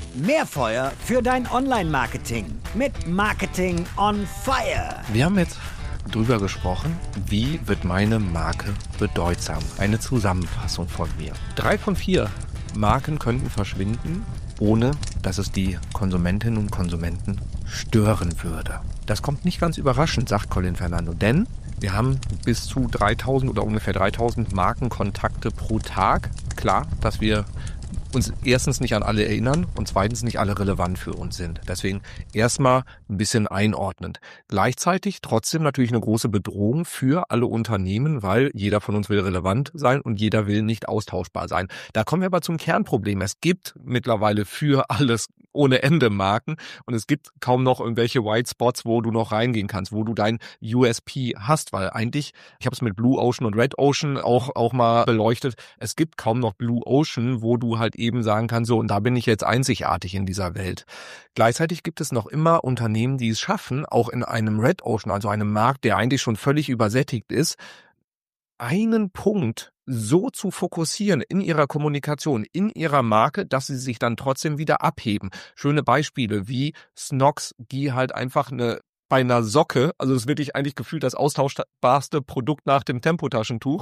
Mehr Feuer für dein Online-Marketing mit Marketing on Fire. Wir haben jetzt drüber gesprochen, wie wird meine Marke bedeutsam? Eine Zusammenfassung von mir. 3 von 4 Marken könnten verschwinden, ohne dass es die Konsumentinnen und Konsumenten stören würde. Das kommt nicht ganz überraschend, sagt Colin Fernando, denn wir haben bis zu 3000 oder ungefähr 3000 Markenkontakte pro Tag. Klar, dass wir uns erstens nicht an alle erinnern und zweitens nicht alle relevant für uns sind. Deswegen erstmal ein bisschen einordnend. Gleichzeitig trotzdem natürlich eine große Bedrohung für alle Unternehmen, weil jeder von uns will relevant sein und jeder will nicht austauschbar sein. Da kommen wir aber zum Kernproblem. Es gibt mittlerweile für alles ohne Ende Marken und es gibt kaum noch irgendwelche White Spots, wo du noch reingehen kannst, wo du dein USP hast, weil eigentlich, ich habe es mit Blue Ocean und Red Ocean auch mal beleuchtet, es gibt kaum noch Blue Ocean, wo du halt eben sagen kannst, so, und da bin ich jetzt einzigartig in dieser Welt. Gleichzeitig gibt es noch immer Unternehmen, die es schaffen, auch in einem Red Ocean, also einem Markt, der eigentlich schon völlig übersättigt ist, einen Punkt so zu fokussieren in ihrer Kommunikation, in ihrer Marke, dass sie sich dann trotzdem wieder abheben. Schöne Beispiele wie Snox, die halt einfach bei einer Socke, also es ist wirklich eigentlich gefühlt das austauschbarste Produkt nach dem Tempotaschentuch,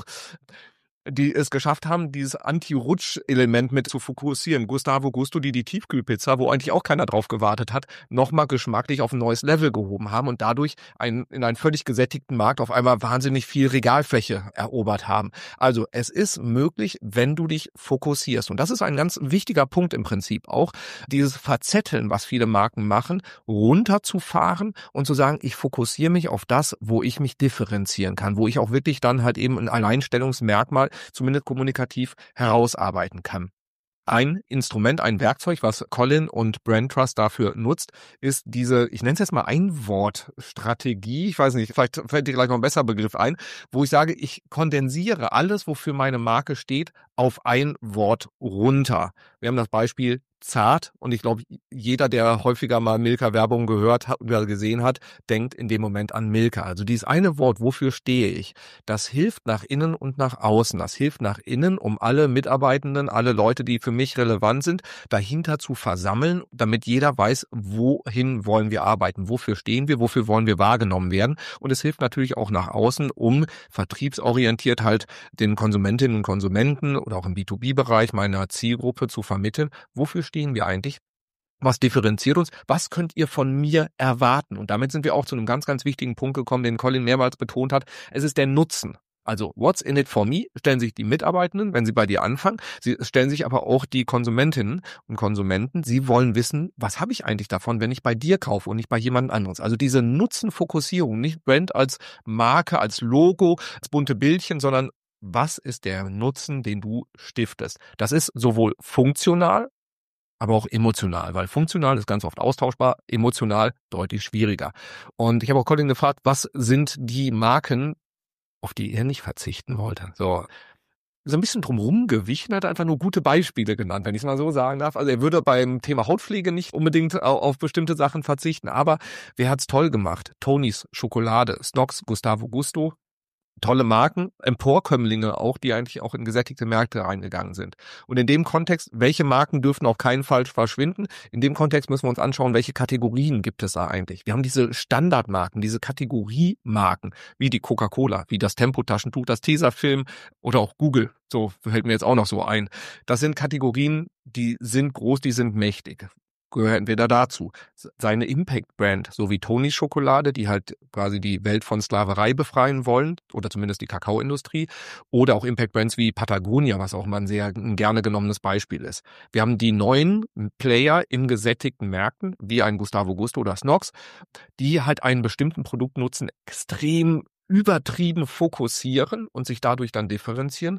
die es geschafft haben, dieses Anti-Rutsch-Element mit zu fokussieren. Gustavo Gusto, die Tiefkühlpizza, wo eigentlich auch keiner drauf gewartet hat, nochmal geschmacklich auf ein neues Level gehoben haben und dadurch in einen völlig gesättigten Markt auf einmal wahnsinnig viel Regalfläche erobert haben. Also es ist möglich, wenn du dich fokussierst. Und das ist ein ganz wichtiger Punkt im Prinzip auch, dieses Verzetteln, was viele Marken machen, runterzufahren und zu sagen, ich fokussiere mich auf das, wo ich mich differenzieren kann, wo ich auch wirklich dann halt eben ein Alleinstellungsmerkmal zumindest kommunikativ herausarbeiten kann. Ein Instrument, ein Werkzeug, was Colin und Brand Trust dafür nutzt, ist diese, ich nenne es jetzt mal Einwortstrategie, ich weiß nicht, vielleicht fällt dir gleich noch ein besserer Begriff ein, wo ich sage, ich kondensiere alles, wofür meine Marke steht, auf ein Wort runter. Wir haben das Beispiel zart und ich glaube, jeder, der häufiger mal Milka-Werbung gehört hat oder gesehen hat, denkt in dem Moment an Milka. Also dieses eine Wort, wofür stehe ich, das hilft nach innen und nach außen. Das hilft nach innen, um alle Mitarbeitenden, alle Leute, die für mich relevant sind, dahinter zu versammeln, damit jeder weiß, wohin wollen wir arbeiten, wofür stehen wir, wofür wollen wir wahrgenommen werden. Und es hilft natürlich auch nach außen, um vertriebsorientiert halt den Konsumentinnen und Konsumenten oder auch im B2B-Bereich meiner Zielgruppe zu vermitteln, wofür stehen wir eigentlich? Was differenziert uns? Was könnt ihr von mir erwarten? Und damit sind wir auch zu einem ganz, ganz wichtigen Punkt gekommen, den Colin mehrmals betont hat. Es ist der Nutzen. Also, what's in it for me? Stellen sich die Mitarbeitenden, wenn sie bei dir anfangen. Sie stellen sich aber auch die Konsumentinnen und Konsumenten. Sie wollen wissen, was habe ich eigentlich davon, wenn ich bei dir kaufe und nicht bei jemand anderes? Also diese Nutzenfokussierung, nicht Brand als Marke, als Logo, als bunte Bildchen, sondern was ist der Nutzen, den du stiftest? Das ist sowohl funktional, aber auch emotional, weil funktional ist ganz oft austauschbar, emotional deutlich schwieriger. Und ich habe auch Colin gefragt, was sind die Marken, auf die er nicht verzichten wollte? So ein bisschen drumherum gewichen, hat einfach nur gute Beispiele genannt, wenn ich es mal so sagen darf. Also er würde beim Thema Hautpflege nicht unbedingt auf bestimmte Sachen verzichten, aber wer hat's toll gemacht? Tonys Schokolade, Snox, Gustavo Gusto, tolle Marken, Emporkömmlinge auch, die eigentlich auch in gesättigte Märkte reingegangen sind. Und in dem Kontext, welche Marken dürfen auf keinen Fall verschwinden? In dem Kontext müssen wir uns anschauen, welche Kategorien gibt es da eigentlich? Wir haben diese Standardmarken, diese Kategoriemarken, wie die Coca-Cola, wie das Tempotaschentuch, das Tesafilm oder auch Google. So fällt mir jetzt auch noch so ein. Das sind Kategorien, die sind groß, die sind mächtig. Gehört entweder dazu. Seine Impact-Brand, so wie Tonys Schokolade, die halt quasi die Welt von Sklaverei befreien wollen, oder zumindest die Kakaoindustrie, oder auch Impact-Brands wie Patagonia, was auch mal ein sehr gerne genommenes Beispiel ist. Wir haben die neuen Player in gesättigten Märkten, wie ein Gustavo Gusto oder Snox, die halt einen bestimmten Produktnutzen extrem übertrieben fokussieren und sich dadurch dann differenzieren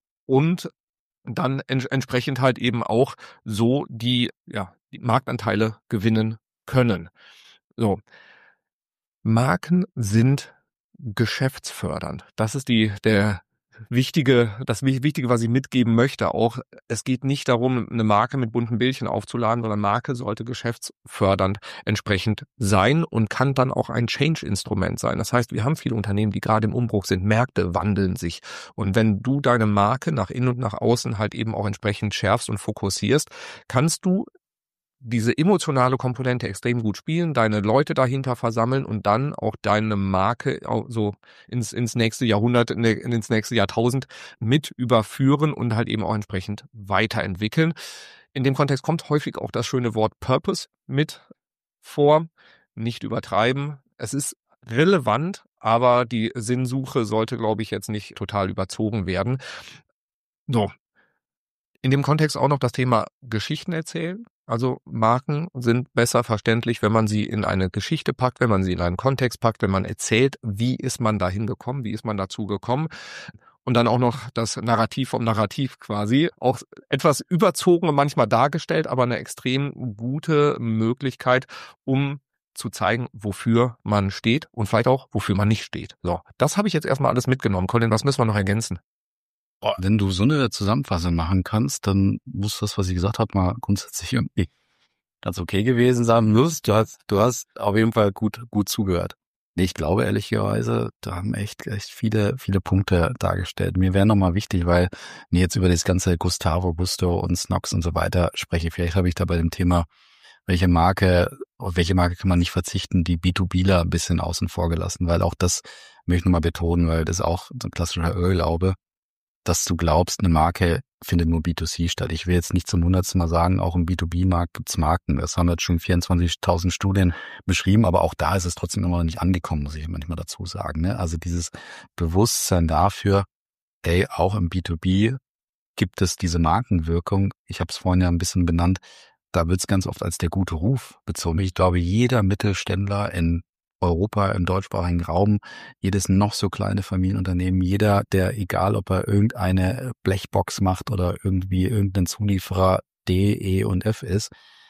und dann entsprechend halt eben auch so die Marktanteile gewinnen können. So. Marken sind geschäftsfördernd. Das ist das Wichtige, was ich mitgeben möchte. Auch es geht nicht darum, eine Marke mit bunten Bildchen aufzuladen, sondern Marke sollte geschäftsfördernd entsprechend sein und kann dann auch ein Change-Instrument sein. Das heißt, wir haben viele Unternehmen, die gerade im Umbruch sind. Märkte wandeln sich. Und wenn du deine Marke nach innen und nach außen halt eben auch entsprechend schärfst und fokussierst, kannst du diese emotionale Komponente extrem gut spielen, deine Leute dahinter versammeln und dann auch deine Marke auch so ins nächste Jahrhundert, ins nächste Jahrtausend mit überführen und halt eben auch entsprechend weiterentwickeln. In dem Kontext kommt häufig auch das schöne Wort Purpose mit vor. Nicht übertreiben. Es ist relevant, aber die Sinnsuche sollte, glaube ich, jetzt nicht total überzogen werden. So. In dem Kontext auch noch das Thema Geschichten erzählen. Also Marken sind besser verständlich, wenn man sie in eine Geschichte packt, wenn man sie in einen Kontext packt, wenn man erzählt, wie ist man dahin gekommen, wie ist man dazu gekommen. Und dann auch noch das Narrativ vom Narrativ quasi. Auch etwas überzogen und manchmal dargestellt, aber eine extrem gute Möglichkeit, um zu zeigen, wofür man steht und vielleicht auch, wofür man nicht steht. So, das habe ich jetzt erstmal alles mitgenommen. Colin, was müssen wir noch ergänzen? Wenn du so eine Zusammenfassung machen kannst, dann muss das, was ich gesagt habe, mal grundsätzlich irgendwie ganz okay gewesen sein. Du hast auf jeden Fall gut zugehört. Ich glaube ehrlicherweise, da haben echt viele Punkte dargestellt. Mir wäre nochmal wichtig, weil mir jetzt über das ganze Gustavo, Gusto und Snox und so weiter spreche. Vielleicht habe ich da bei dem Thema, auf welche Marke kann man nicht verzichten, die B2Bler ein bisschen außen vor gelassen, weil auch das möchte ich nochmal betonen, weil das auch so ein klassischer Irrglaube, dass du glaubst, eine Marke findet nur B2C statt. Ich will jetzt nicht zum 100. Mal sagen, auch im B2B-Markt gibt's Marken. Das haben jetzt schon 24.000 Studien beschrieben, aber auch da ist es trotzdem immer noch nicht angekommen, muss ich manchmal dazu sagen. Ne? Also dieses Bewusstsein dafür, auch im B2B gibt es diese Markenwirkung. Ich habe es vorhin ja ein bisschen benannt. Da wird's ganz oft als der gute Ruf bezogen. Ich glaube, jeder Mittelständler in Europa, im deutschsprachigen Raum, jedes noch so kleine Familienunternehmen, jeder, der, egal ob er irgendeine Blechbox macht oder irgendwie irgendein Zulieferer D, E und F ist,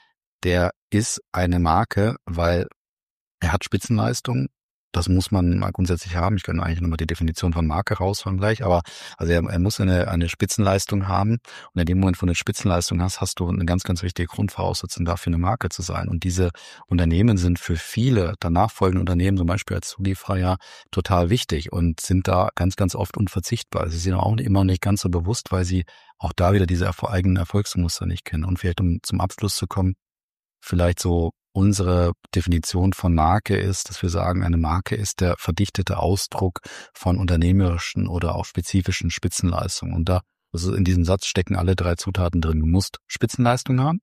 der ist eine Marke, weil er hat Spitzenleistung. Das muss man mal grundsätzlich haben. Ich kann eigentlich nochmal die Definition von Marke rausholen gleich, aber also er muss eine Spitzenleistung haben. Und in dem Moment, wo du eine Spitzenleistung hast du eine ganz, ganz wichtige Grundvoraussetzung dafür, eine Marke zu sein. Und diese Unternehmen sind für viele danach folgende Unternehmen, zum Beispiel als Zulieferer, ja total wichtig und sind da ganz, ganz oft unverzichtbar. Sie sind auch immer nicht ganz so bewusst, weil sie auch da wieder diese eigenen Erfolgsmuster nicht kennen. Und vielleicht, um zum Abschluss zu kommen, vielleicht so unsere Definition von Marke ist, dass wir sagen, eine Marke ist der verdichtete Ausdruck von unternehmerischen oder auch spezifischen Spitzenleistungen. Und also in diesem Satz stecken alle 3 Zutaten drin. Du musst Spitzenleistung haben,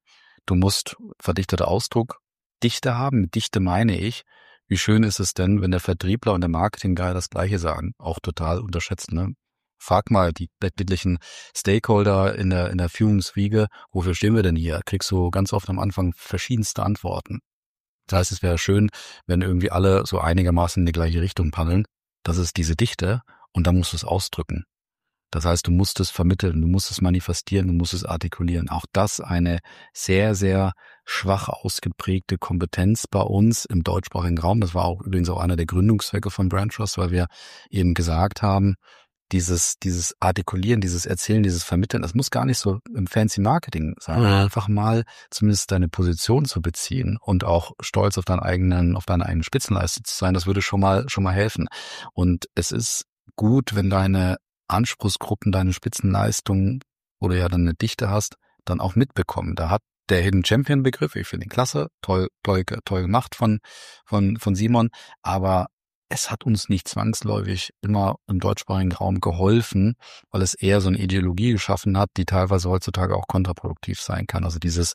du musst verdichteter Ausdruck, Dichte haben. Mit Dichte meine ich, wie schön ist es denn, wenn der Vertriebler und der Marketing-Guy das Gleiche sagen. Auch total unterschätzt, ne? Frag mal die letztendlichen Stakeholder in der Führungsriege, wofür stehen wir denn hier? Kriegst du ganz oft am Anfang verschiedenste Antworten. Das heißt, es wäre schön, wenn irgendwie alle so einigermaßen in die gleiche Richtung paddeln. Das ist diese Dichte und da musst du es ausdrücken. Das heißt, du musst es vermitteln, du musst es manifestieren, du musst es artikulieren. Auch das eine sehr, sehr schwach ausgeprägte Kompetenz bei uns im deutschsprachigen Raum. Das war auch übrigens auch einer der Gründungszwecke von Brand Trust, weil wir eben gesagt haben, dieses Artikulieren, dieses Erzählen, dieses Vermitteln, das muss gar nicht so im fancy Marketing sein. Einfach mal zumindest deine Position zu beziehen und auch stolz auf deine eigene Spitzenleistung zu sein, das würde schon mal helfen. Und es ist gut, wenn deine Anspruchsgruppen deine Spitzenleistung oder ja dann eine Dichte hast, dann auch mitbekommen. Da hat der Hidden Champion Begriff, ich finde ihn klasse, toll gemacht von Simon, aber es hat uns nicht zwangsläufig immer im deutschsprachigen Raum geholfen, weil es eher so eine Ideologie geschaffen hat, die teilweise heutzutage auch kontraproduktiv sein kann. Also dieses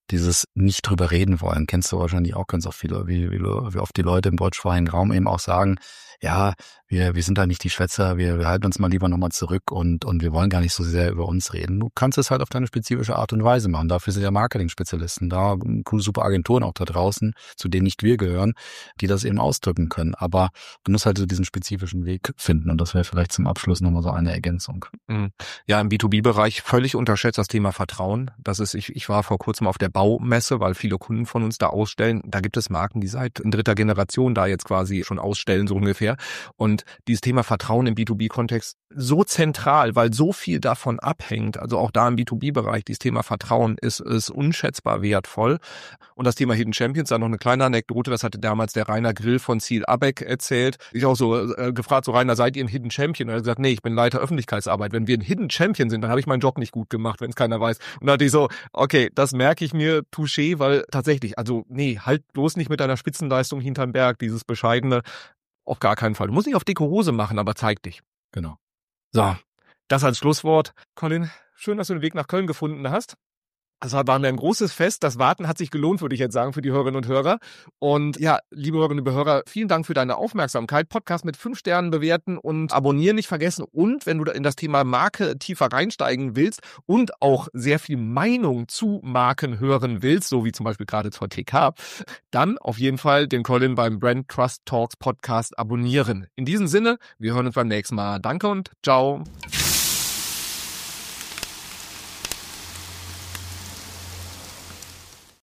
nicht drüber reden wollen, kennst du wahrscheinlich auch ganz oft viele, wie oft die Leute im deutschsprachigen Raum eben auch sagen, ja, wir sind da nicht die Schwätzer, wir halten uns mal lieber nochmal zurück und wir wollen gar nicht so sehr über uns reden. Du kannst es halt auf deine spezifische Art und Weise machen. Dafür sind ja Marketing-Spezialisten da, coole, super Agenturen auch da draußen, zu denen nicht wir gehören, die das eben ausdrücken können. Aber du musst halt so diesen spezifischen Weg finden und das wäre vielleicht zum Abschluss nochmal so eine Ergänzung. Ja, im B2B-Bereich völlig unterschätzt das Thema Vertrauen. Das ist, ich war vor kurzem auf der Baumesse, weil viele Kunden von uns da ausstellen. Da gibt es Marken, die seit in 3. Generation da jetzt quasi schon ausstellen, so ungefähr. Und dieses Thema Vertrauen im B2B-Kontext so zentral, weil so viel davon abhängt, also auch da im B2B-Bereich, dieses Thema Vertrauen ist unschätzbar wertvoll. Und das Thema Hidden Champions, da noch eine kleine Anekdote, das hatte damals der Rainer Grill von Ziel Abeck erzählt. Ich auch so gefragt, so Rainer, seid ihr ein Hidden Champion? Und er hat gesagt, nee, ich bin Leiter Öffentlichkeitsarbeit. Wenn wir ein Hidden Champion sind, dann habe ich meinen Job nicht gut gemacht, wenn es keiner weiß. Und da hatte ich so, okay, das merke ich mir. mir touché, weil tatsächlich, also nee, halt bloß nicht mit deiner Spitzenleistung hinterm Berg, dieses Bescheidene, auf gar keinen Fall. Du musst nicht auf dicke Hose machen, aber zeig dich. Genau. So, das als Schlusswort. Colin, schön, dass du den Weg nach Köln gefunden hast. Das war mir ein großes Fest. Das Warten hat sich gelohnt, würde ich jetzt sagen, für die Hörerinnen und Hörer. Und ja, liebe Hörerinnen und Hörer, vielen Dank für deine Aufmerksamkeit. Podcast mit 5 Sternen bewerten und abonnieren nicht vergessen. Und wenn du in das Thema Marke tiefer reinsteigen willst und auch sehr viel Meinung zu Marken hören willst, so wie zum Beispiel gerade zur TK, dann auf jeden Fall den Colin beim Brand Trust Talks Podcast abonnieren. In diesem Sinne, wir hören uns beim nächsten Mal. Danke und ciao.